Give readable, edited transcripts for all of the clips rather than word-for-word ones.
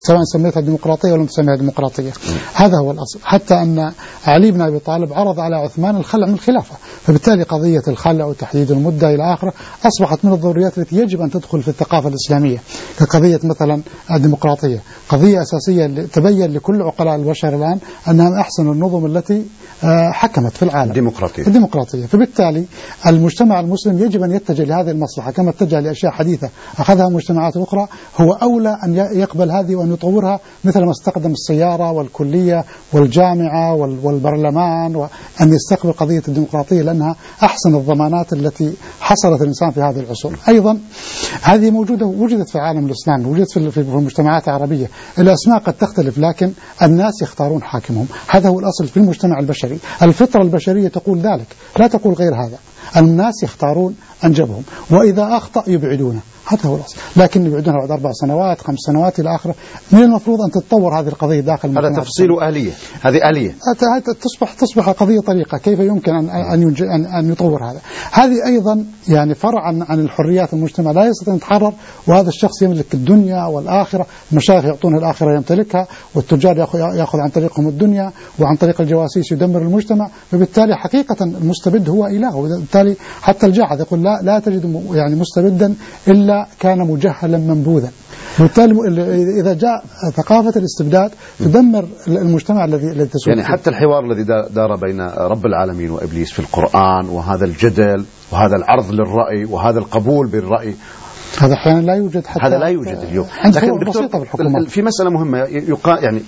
سواء سميتها ديمقراطية ولا تسميها ديمقراطية. هذا هو الأصل. حتى أن علي بن أبي طالب عرض على عثمان الخلع من الخلافة، فبالتالي قضية الخلع وتحديد المدة إلى آخره أصبحت من الضروريات التي يجب أن تدخل في الثقافة الإسلامية، كقضية مثلا الديمقراطية، قضية أساسية تبين لكل عقلاء البشر الآن أنها أحسن النظم التي حكمت في العالم الديمقراطية. فبالتالي المجتمع المسلم يجب أن يتجه لهذه المصلحة كما اتجه لأشياء حديثة أخذها مجتمعات أخرى، هو أولى أن يقبل هذه وأن يطورها مثل ما استخدم السيارة والكلية والجامعة والبرلمان، وأن يستقبل قضية الديمقراطية لأنها أحسن الضمانات التي حصلت الإنسان في هذه العصور. أيضا هذه وجدت في العالم الإسلامي، وجدت في المجتمعات العربية. الأسماء قد تختلف لكن الناس يختارون حاكمهم، هذا هو الأصل في المجتمع البشري. الفطرة البشرية تقول ذلك، لا تقول غير هذا. الناس يختارون أنجبهم، وإذا أخطأ يبعدونه، هذا هو الأصل. لكن يبعدونه بعد 4 سنوات 5 سنوات إلى آخره. من المفروض أن تتطور هذه القضية داخل المجتمع. هذا تفصيل آلية، هذه آلية تصبح قضية طريقة كيف يمكن أن يطور هذا. هذه أيضا يعني فرع عن الحريات. المجتمع لا يستطيع أن يتحرر وهذا الشخص يملك الدنيا والآخرة، المشايخ يعطونه الآخرة يمتلكها، والتجار يأخذ عن طريقهم الدنيا، وعن طريق الجواسيس يدمر المجتمع. فبالتالي حقيقة المستبد هو إله، وبالتالي حتى الجاحظ يقول لا تجد يعني مستبدا إلا كان مجهلا منبوذا. بالتالي إذا جاء ثقافة الاستبداد تدمر المجتمع الذي تسود يعني حتى الحوار الذي دار بين رب العالمين وإبليس في القرآن، وهذا الجدل وهذا العرض للرأي وهذا القبول بالرأي، هذا أحيانا لا يوجد. حتى هذا لا يوجد اليوم. لكن دكتور في مسألة مهمة يعني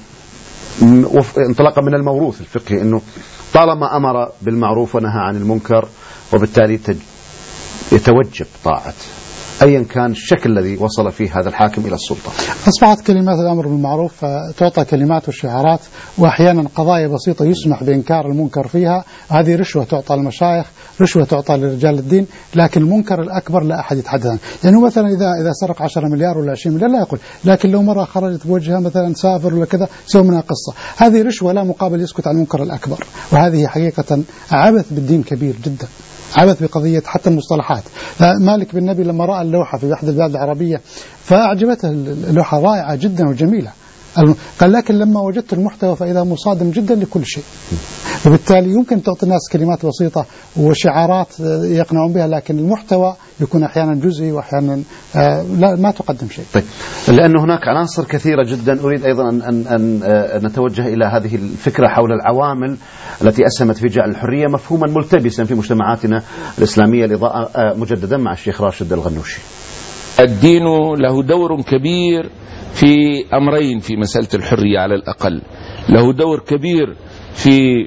انطلاقا من الموروث الفقهي، أنه طالما أمر بالمعروف ونهى عن المنكر وبالتالي يتوجب طاعة أيا كان الشكل الذي وصل فيه هذا الحاكم إلى السلطة. أصبحت كلمات الأمر بالمعروف تعطى كلمات وشعارات، وأحيانا قضايا بسيطة يسمح بإنكار المنكر فيها. هذه رشوة تعطى للمشايخ، رشوة تعطى لرجال الدين، لكن المنكر الأكبر لا أحد يتحدث عنه. يعني مثلا إذا سرق 10 مليار ولا 20 مليار لا يقول، لكن لو مرة خرجت بوجهها مثلا سافر ولا كذا سوى منها قصة. هذه رشوة لا مقابل يسكت عن المنكر الأكبر، وهذه حقيقة عبث بالدين كبير جدا، عبث بقضية حتى المصطلحات. مالك بن نبي لما رأى اللوحة في أحد البلاد العربية فأعجبته اللوحة رائعة جدا وجميلة، قال لكن لما وجدت المحتوى فإذا مصادم جدا لكل شيء. وبالتالي يمكن تعطي الناس كلمات بسيطة وشعارات يقنعون بها، لكن المحتوى يكون أحيانا جزئي وأحيانا ما تقدم شيء. طيب، لأن هناك عناصر كثيرة جدا أريد أيضا أن نتوجه إلى هذه الفكرة حول العوامل التي أسهمت في جعل الحرية مفهوما ملتبسا في مجتمعاتنا الإسلامية. الإضاءة مجددا مع الشيخ راشد الغنوشي. الدين له دور كبير في أمرين في مسألة الحرية على الأقل. له دور كبير في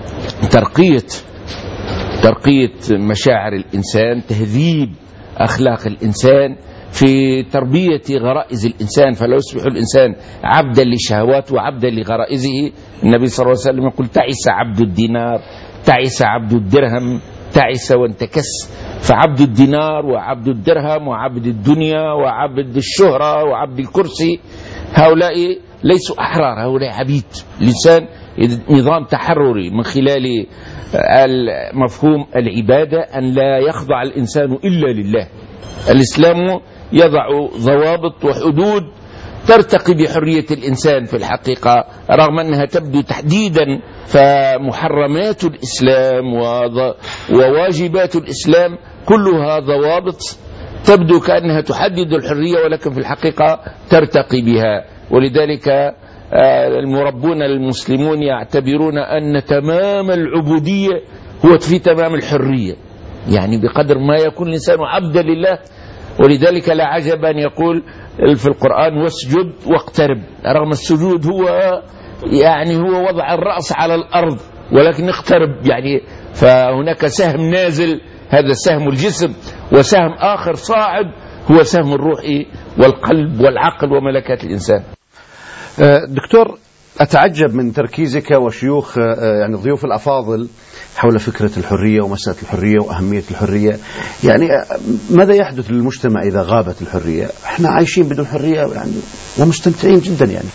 ترقية مشاعر الإنسان، تهذيب أخلاق الإنسان، في تربية غرائز الإنسان، فلا يصبح الإنسان عبدا لشهواته وعبدا لغرائزه. النبي صلى الله عليه وسلم يقول تعس عبد الدينار، تعس عبد الدرهم، تعس وانتكس. فعبد الدينار وعبد الدرهم وعبد الدنيا وعبد الشهرة وعبد الكرسي هؤلاء ليسوا أحرار، هؤلاء عبيد. الإنسان نظام تحرري من خلال مفهوم العبادة، أن لا يخضع الإنسان إلا لله. الإسلام يضع ضوابط وحدود ترتقي بحرية الإنسان في الحقيقة، رغم أنها تبدو تحديدا. فمحرمات الإسلام وواجبات الإسلام كلها ضوابط تبدو كأنها تحدد الحرية، ولكن في الحقيقة ترتقي بها. ولذلك المربون المسلمون يعتبرون أن تمام العبودية هو في تمام الحرية، يعني بقدر ما يكون الإنسان عبدا لله. ولذلك لا عجب أن يقول في القرآن واسجد واقترب، رغم السجود هو وضع الرأس على الأرض، ولكن اقترب يعني. فهناك سهم نازل، هذا سهم الجسم، وسهم آخر صاعد هو سهم الروح والقلب والعقل وملكات الإنسان. دكتور، أتعجب من تركيزك وشيوخ يعني ضيوف الأفاضل حول فكرة الحرية ومسألة الحرية وأهمية الحرية. يعني ماذا يحدث للمجتمع إذا غابت الحرية؟ احنا عايشين بدون حرية يعني ومستمتعين جدا يعني.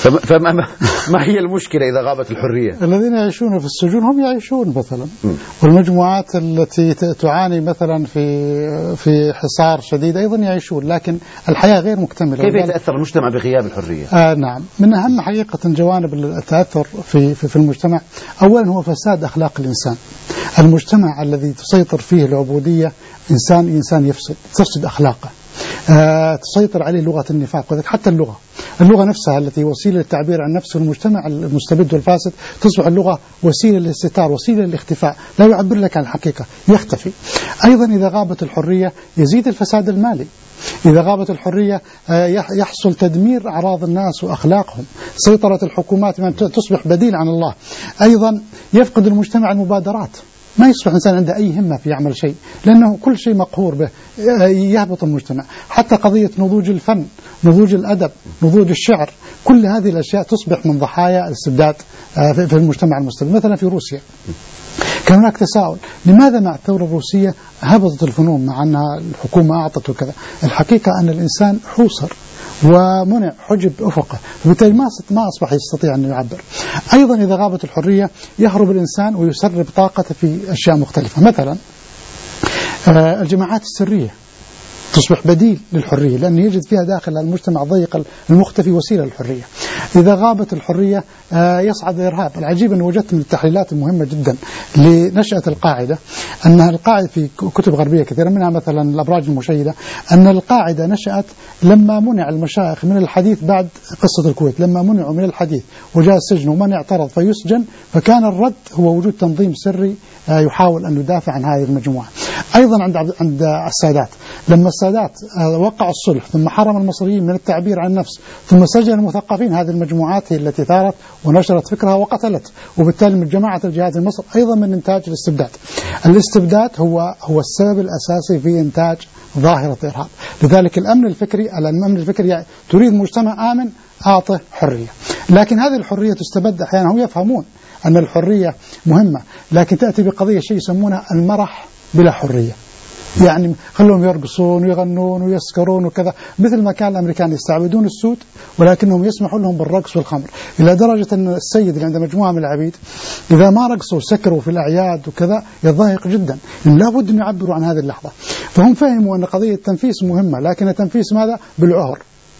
ما هي المشكلة إذا غابت الحرية؟ الذين يعيشون في السجون هم يعيشون مثلا، والمجموعات التي تعاني مثلا في حصار شديد أيضا يعيشون، لكن الحياة غير مكتملة. كيف يتأثر المجتمع بغياب الحرية؟ نعم، من أهم حقيقة جوانب التأثر في المجتمع أولا هو فساد أخلاق الإنسان. المجتمع الذي تسيطر فيه العبودية إنسان تفسد أخلاقه، تسيطر عليه لغة النفاق، وذلك حتى اللغة نفسها التي وسيلة للتعبير عن نفسه. المجتمع المستبد والفاسد تصبح اللغة وسيلة للاستتار، وسيلة للاختفاء، لا يعبر لك عن الحقيقة، يختفي. أيضا إذا غابت الحرية يزيد الفساد المالي. إذا غابت الحرية يحصل تدمير أعراض الناس وأخلاقهم، سيطرة الحكومات تصبح بديل عن الله. أيضا يفقد المجتمع المبادرات، ما يصبح الإنسان عنده أي همة في يعمل شيء، لأنه كل شيء مقهور به، يهبط المجتمع. حتى قضية نضوج الفن، نضوج الأدب، نضوج الشعر، كل هذه الأشياء تصبح من ضحايا الاستبداد في المجتمع المستبد. مثلا في روسيا كان هناك تساؤل، لماذا مع الثورة الروسية هبطت الفنون مع أنها الحكومة أعطت وكذا؟ الحقيقة أن الإنسان حوصر ومنع، حجب أفقه، وبالتالي ما أصبح يستطيع أن يعبر. أيضا إذا غابت الحرية يهرب الإنسان ويسرب طاقته في أشياء مختلفة. مثلا الجماعات السرية تصبح بديل للحرية، لأن يجد فيها داخل المجتمع الضيق المختفي وسيلة للحرية. إذا غابت الحرية يصعد الإرهاب. العجيب أن وجدت من التحليلات المهمة جدا لنشأة القاعدة، أنها القاعدة في كتب غربية كثيرة منها مثلا الأبراج المشيدة، أن القاعدة نشأت لما منع المشايخ من الحديث بعد قصة الكويت، لما منعوا من الحديث وجاء السجن ومن اعترض فيسجن، فكان الرد هو وجود تنظيم سري يحاول أن يدافع عن هذه المجموعة. أيضا عند السادات، لما السادات وقعوا الصلح ثم حرم المصريين من التعبير عن النفس ثم سجن المثقفين، هذه المجموعات هي التي ثارت ونشرت فكرها وقتلت، وبالتالي من جماعة الجهاد في مصر أيضا من إنتاج الاستبداد. الاستبداد هو السبب الأساسي في إنتاج ظاهرة الإرهاب. لذلك الأمن الفكري تريد مجتمع آمن، أعطه حرية، لكن هذه الحرية تستبد أحيانا. هم يفهمون أن الحرية مهمة، لكن تأتي بقضية شيء يسمونه المرح بلا حرية، يعني خلوهم يرقصون ويغنون ويسكرون وكذا، مثل ما كان الأمريكان يستعبدون السود ولكنهم يسمحوا لهم بالرقص والخمر، إلى درجة أن السيد اللي عنده مجموعة من العبيد إذا ما رقصوا وسكروا في الأعياد وكذا يضايق جدا، لا بد أن يعبروا عن هذه اللحظة. فهم فهموا أن قضية التنفيس مهمة، لكن التنفيس ماذا؟ بالعهر.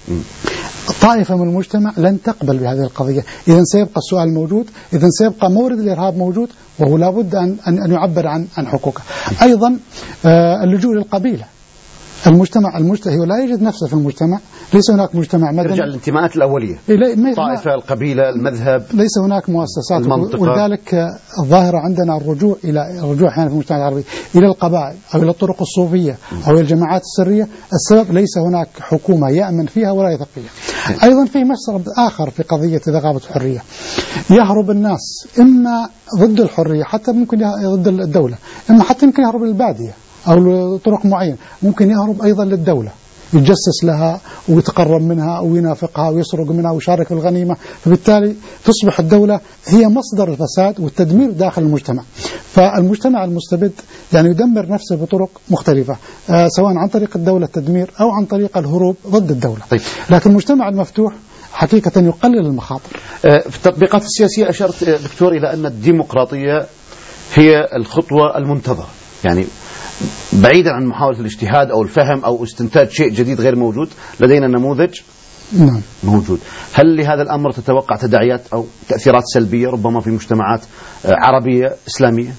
طائفة من المجتمع لن تقبل بهذه القضية، إذن سيبقى السؤال موجود، إذن سيبقى مورد الإرهاب موجود، وهو لابد أن يعبر عن حقوقه. أيضا اللجوء للقبيلة. المجتمع هو لا يجد نفسه في المجتمع، ليس هناك مجتمع مدني. يرجع للانتماءات الأولية، طائفة، القبيلة، المذهب، ليس هناك مؤسسات، ولذلك الظاهرة عندنا الرجوع أحيانا في المجتمع العربي إلى القبائل أو إلى الطرق الصوفية أو إلى الجماعات السرية. السبب ليس هناك حكومة يأمن فيها ولا يثق فيها. أيضا في مسرب آخر في قضية إذا غابت الحرية، يهرب الناس إما ضد الحرية، حتى ممكن ضد الدولة، إما حتى يمكن يهرب للبادية أو لطرق معينة، ممكن يهرب أيضا للدولة، يتجسس لها ويتقرب منها أو ينافقها ويسرق منها ويشارك في الغنيمة، فبالتالي تصبح الدولة هي مصدر الفساد والتدمير داخل المجتمع. فالمجتمع المستبد يعني يدمر نفسه بطرق مختلفة، سواء عن طريق الدولة التدمير أو عن طريق الهروب ضد الدولة. لكن المجتمع المفتوح حقيقة يقلل المخاطر. في التطبيقات السياسية أشرت دكتور إلى أن الديمقراطية هي الخطوة المنتظرة، يعني بعيدا عن محاولة الاجتهاد أو الفهم أو استنتاج شيء جديد غير موجود، لدينا نموذج موجود. هل لهذا الأمر تتوقع تداعيات أو تأثيرات سلبية ربما في مجتمعات عربية إسلامية؟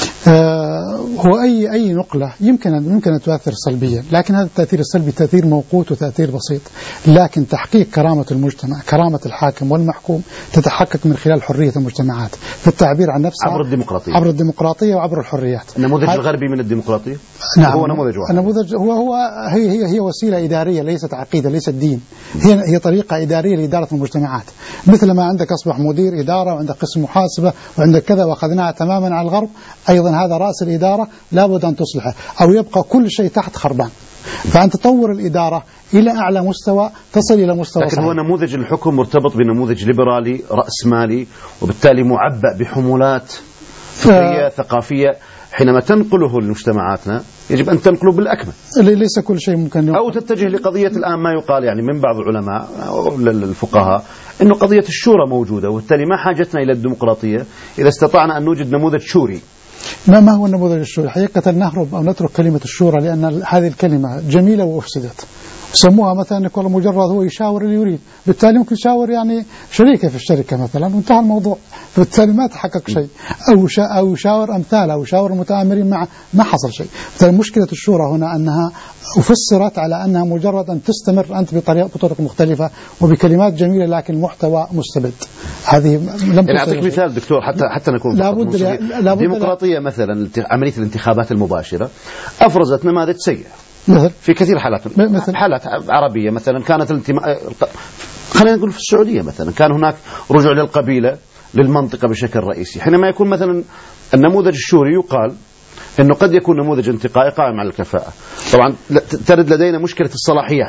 هو أي نقلة يمكن أن تؤثر سلبيا، لكن هذا التأثير السلبي تأثير موقوت وتأثير بسيط. لكن تحقيق كرامة المجتمع، كرامة الحاكم والمحكوم، تتحقق من خلال حرية المجتمعات في التعبير عن نفسها عبر الديمقراطية وعبر الحريات. النموذج الغربي من الديمقراطية نعم، هو نموذج واحد. النموذج هي وسيلة إدارية، ليست عقيدة، ليست دين، هي طريقة إدارية لإدارة المجتمعات. مثل ما عندك أصبح مدير إدارة وعندك قسم محاسبة وعندك كذا، وأخذناها تماما على الغرب، أيضا هذا رأس الإدارة لابد أن تصلحه أو يبقى كل شيء تحت خربان. فأن تطور الإدارة إلى أعلى مستوى تصل إلى مستوى لكن صحيح. هو نموذج الحكم مرتبط بنموذج ليبرالي رأسمالي، وبالتالي معبأ بحمولات فكرية ثقافية. حينما تنقله لمجتمعاتنا يجب أن تنقله بالأكمل. ليس كل شيء ممكن أو تتجه لقضية الآن ما يقال يعني من بعض العلماء أو الفقهاء أنه قضية الشورى موجودة، وبالتالي ما حاجتنا إلى الديمقراطية إذا استطعنا أن نوجد نموذج شوري. ما هو النموذج الشوري؟ حقيقة نهرب أو نترك كلمة الشورى لأن هذه الكلمة جميلة وأفسدت. سموها مثلا يقول مجرد هو يشاور اللي يريد، بالتالي ممكن يشاور يعني شريكه في الشركة مثلا وانتهى الموضوع، فبالتالي ما تحقق شيء. أو يشاور أمثاله أو يشاور المتآمرين معه، ما حصل شيء. بالتالي مشكلة الشورى هنا أنها أفسرت على أنها مجرد أن تستمر أنت بطرق مختلفة وبكلمات جميلة لكن محتوى مستبد. هذه لم يعني أعطيك مثال دكتور حتى نكون الديمقراطية مثلا عملية الانتخابات المباشرة أفرزت نماذج سيئة في كثير حالات. حالات عربية مثلا كانت خلينا نقول في السعودية مثلا كان هناك رجوع للقبيلة للمنطقة بشكل رئيسي. حينما يكون مثلا النموذج الشوري يقال أنه قد يكون نموذج انتقائي قائم على الكفاءة. طبعا ترد لدينا مشكلة الصلاحيات،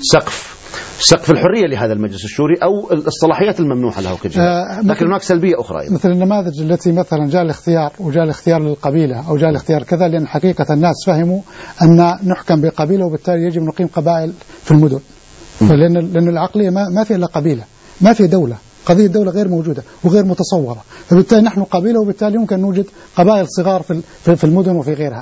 سقف الحرية لهذا المجلس الشوري أو الصلاحيات الممنوحة له كجهة، لكن هناك سلبية أخرى أيضا. مثل النماذج التي مثلا جاء الاختيار للقبيلة أو جاء الاختيار كذا، لأن حقيقة الناس فهموا أن نحكم بقبيلة وبالتالي يجب نقيم قبائل في المدن، لأن العقلية ما فيها إلا قبيلة، ما فيها دولة. قضية الدولة غير موجودة وغير متصورة، فبالتالي نحن قبيلة وبالتالي يمكن نوجد قبائل صغار في المدن وفي غيرها.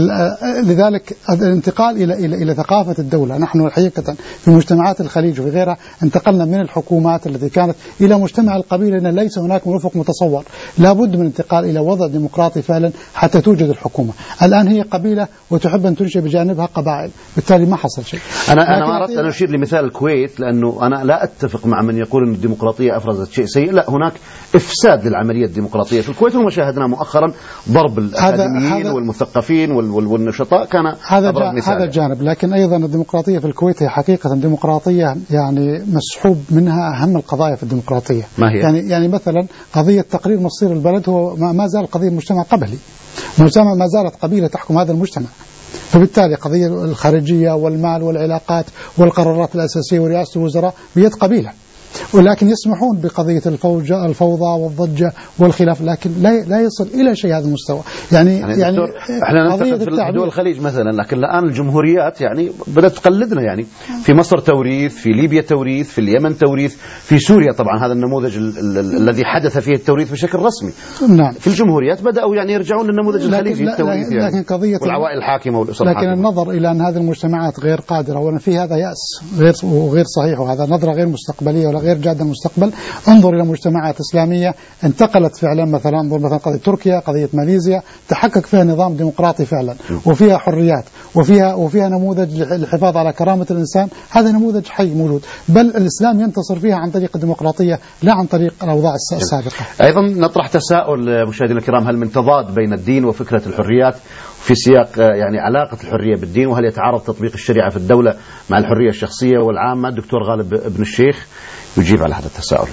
لذلك الانتقال إلى ثقافة الدولة، نحن الحقيقة في مجتمعات الخليج وفي غيرها انتقلنا من الحكومات التي كانت إلى مجتمع القبيلة، لأن ليس هناك افق متصور. لابد من الانتقال إلى وضع ديمقراطي فعلا حتى توجد الحكومة. الآن هي قبيلة وتحب أن تنشئ بجانبها قبائل، بالتالي ما حصل شيء. أنا أردت أن أشير لمثال الكويت، لأنه أنا لا أتفق مع من يقول أن الديمقراطية أفرزت شيء سيء. لا، هناك إفساد للعملية الديمقراطية في الكويت، وما شاهدنا مؤخرا ضرب الأكاديميين والمثقفين والنشطاء كان هذا جانب. لكن أيضا الديمقراطية في الكويت هي حقيقة ديمقراطية يعني مسحوب منها أهم القضايا في الديمقراطية. ما هي؟ يعني مثلا قضية تقرير مصير البلد هو ما زال قضية مجتمع قبلي، مجتمع ما زالت قبيلة تحكم هذا المجتمع، فبالتالي قضية الخارجية والمال والعلاقات والقرارات الأساسية ورئاسة الوزراء بيد قبيلة، ولكن يسمحون بقضية الفوضى والضجة والخلاف، لكن لا يصل إلى شيء هذا المستوى. يعني احنا ننتقد في دول الخليج مثلا، لكن الآن الجمهوريات يعني بدأت تقلدنا. يعني في مصر توريث، في ليبيا توريث، في اليمن توريث، في سوريا طبعا هذا النموذج الذي حدث فيه التوريث بشكل رسمي. نعم. في الجمهوريات بدأوا يعني يرجعون للنموذج الخليجي التوريث، يعني لكن قضية والعوائل الحاكمة والأسر الحاكمة. لكن النظر إلى أن هذه المجتمعات غير قادرة وأن في هذا يأس غير صحيح، وهذا نظرة غير مستقبلية ولا غير جادة المستقبل. انظر إلى مجتمعات إسلامية انتقلت فعلا، مثلا انظر مثلا قضية تركيا، قضية ماليزيا، تحقق فيها نظام ديمقراطي فعلا وفيها حريات وفيها نموذج للحفاظ على كرامة الإنسان. هذا نموذج حي موجود، بل الإسلام ينتصر فيها عن طريق الديمقراطية لا عن طريق الأوضاع السابقة. أيضا نطرح تساؤل مشاهدينا الكرام، هل من تضاد بين الدين وفكرة الحريات في سياق يعني علاقة الحرية بالدين، وهل يتعارض تطبيق الشريعة في الدولة مع الحرية الشخصية والعامة؟ الدكتور غالب ابن الشيخ يجيب على هذا التساؤل.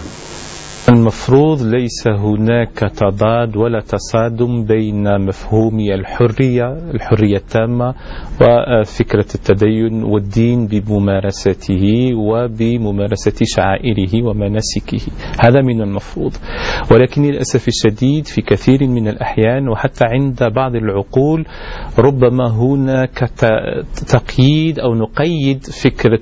المفروض ليس هناك تضاد ولا تصادم بين مفهوم الحرية التامة وفكرة التدين والدين بممارسته وبممارسة شعائره ومناسكه. هذا من المفروض، ولكن للأسف الشديد في كثير من الأحيان وحتى عند بعض العقول ربما هناك تقييد أو نقيد فكرة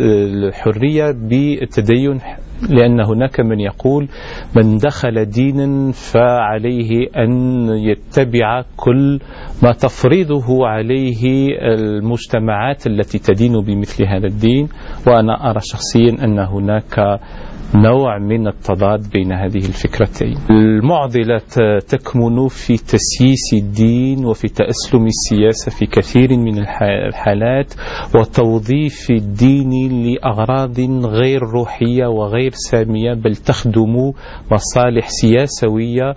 الحرية بالتدين، لأن هناك من يقول من دخل دينا فعليه أن يتبع كل ما تفرضه عليه المجتمعات التي تدين بمثل هذا الدين. وأنا أرى شخصيا أن هناك نوع من التضاد بين هذه الفكرتين. المعضلة تكمن في تسييس الدين وفي تأسلم السياسة في كثير من الحالات وتوظيف الدين لأغراض غير روحية وغير سامية، بل تخدم مصالح سياسوية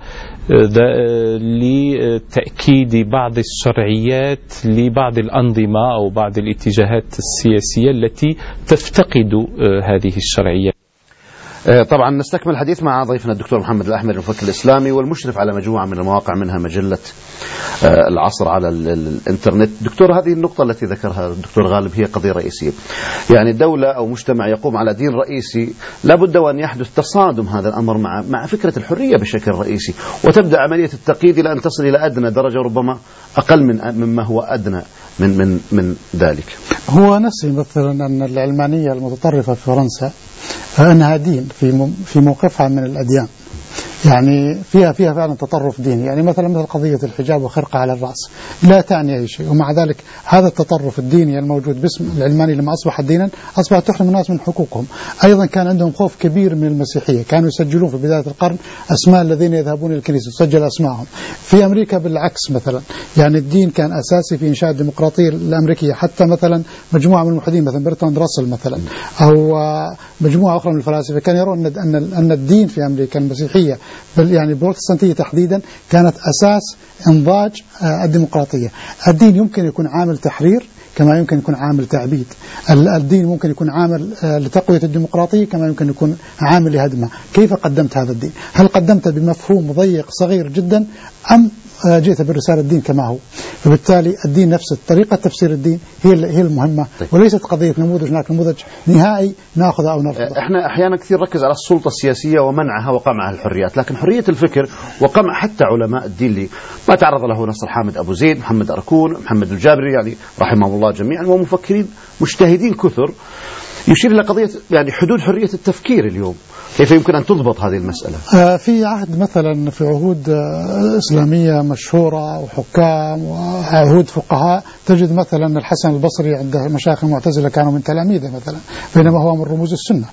لتأكيد بعض الشرعيات لبعض الأنظمة أو بعض الاتجاهات السياسية التي تفتقد هذه الشرعية. طبعا نستكمل الحديث مع ضيفنا الدكتور محمد الأحمري المفكر الإسلامي والمشرف على مجموعة من المواقع منها مجلة العصر على الإنترنت. دكتور، هذه النقطة التي ذكرها الدكتور غالب هي قضية رئيسية. يعني دولة أو مجتمع يقوم على دين رئيسي لابد وأن يحدث تصادم هذا الأمر مع فكرة الحرية بشكل رئيسي، وتبدأ عملية التقييد إلى أن تصل إلى أدنى درجة، ربما أقل مما هو أدنى من ذلك. هو نفسه مثلا أن العلمانية المتطرفة في فرنسا أنها دين في موقفها من الأديان، يعني فيها فعلا تطرف ديني. يعني مثل قضية الحجاب وخرقة على الرأس لا تعني أي شيء، ومع ذلك هذا التطرف الديني الموجود باسم العلماني لما أصبح دينا أصبح تحرم الناس من حقوقهم. أيضا كان عندهم خوف كبير من المسيحية، كانوا يسجلون في بداية القرن أسماء الذين يذهبون إلى الكنيسة، تسجل أسمائهم. في أمريكا بالعكس مثلا، يعني الدين كان أساسي في إنشاء الديمقراطية الأمريكية. حتى مثلا مجموعة من الملحدين مثلا برتراند راسل مثلا أو مجموعة أخرى من الفلاسفة كانوا يرون أن الدين في أمريكا المسيحية يعني البروتستانتية تحديدا كانت أساس إنضاج الديمقراطية. الدين يمكن يكون عامل تحرير كما يمكن يكون عامل تعبيد. الدين ممكن يكون عامل لتقوية الديمقراطية كما يمكن يكون عامل لهدمها. كيف قدمت هذا الدين؟ هل قدمت بمفهوم ضيق صغير جدا أم جئت بالرسالة الدين كما هو؟ فبالتالي الدين نفسه، طريقة تفسير الدين هي المهمة، وليست قضية نموذج هناك نموذج نهائي نأخذه أو نرفضه. احنا أحيانا كثير نركز على السلطة السياسية ومنعها وقمعها الحريات، لكن حرية الفكر وقمع حتى علماء الدين اللي ما تعرض له نصر حامد أبو زيد، محمد أركون، محمد الجابري يعني رحمه الله جميعا، ومفكرين مجتهدين كثر، يشير إلى قضية يعني حدود حرية التفكير اليوم. كيف يمكن أن تضبط هذه المسألة؟ في عهد مثلا في عهود إسلامية مشهورة وحكام وعهود فقهاء تجد مثلا الحسن البصري عند مشايخ المعتزلة كانوا من تلاميذه مثلا، بينما هو من رموز السنة.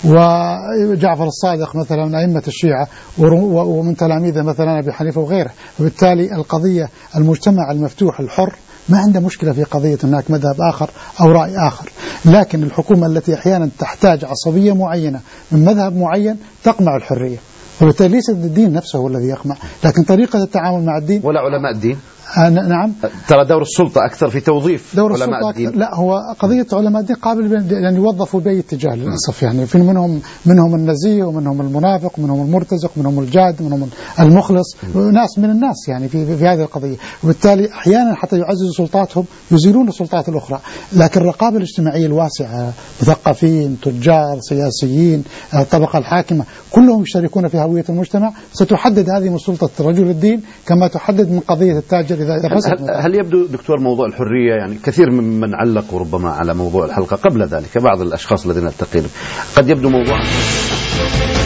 وجعفر الصادق مثلا من أئمة الشيعة ومن تلاميذه مثلا أبي حنيفة وغيره. وبالتالي القضية المجتمع المفتوح الحر ما عنده مشكلة في قضية هناك مذهب آخر أو رأي آخر، لكن الحكومة التي أحيانا تحتاج عصبية معينة من مذهب معين تقمع الحرية، وبالتالي ليس الدين نفسه هو الذي يقمع، لكن طريقة التعامل مع الدين. ولا علماء الدين؟ نعم، ترى دور السلطة أكثر في توظيف دور علماء السلطة الدين. لا، هو قضية علماء الدين قابل يعني يوظفوا بأي اتجاه للأسف. يعني في منهم النزيه ومنهم المنافق ومنهم المرتزق ومنهم الجاد ومنهم المخلص، ناس من الناس يعني في هذه القضية. وبالتالي أحيانا حتى يعززوا سلطاتهم يزيلون السلطات الأخرى. لكن الرقابة الاجتماعية الواسعة، مثقفين، تجار، سياسيين، الطبقة الحاكمة، كلهم يشتركون في هوية المجتمع، ستحدد هذه من سلطة رجل الدين كما تحدد من قضية التاجر إذا فسد. هل يبدو دكتور موضوع الحرية، يعني كثير ممن علقوا ربما على موضوع الحلقة قبل ذلك، بعض الأشخاص الذين التقينا، قد يبدو موضوع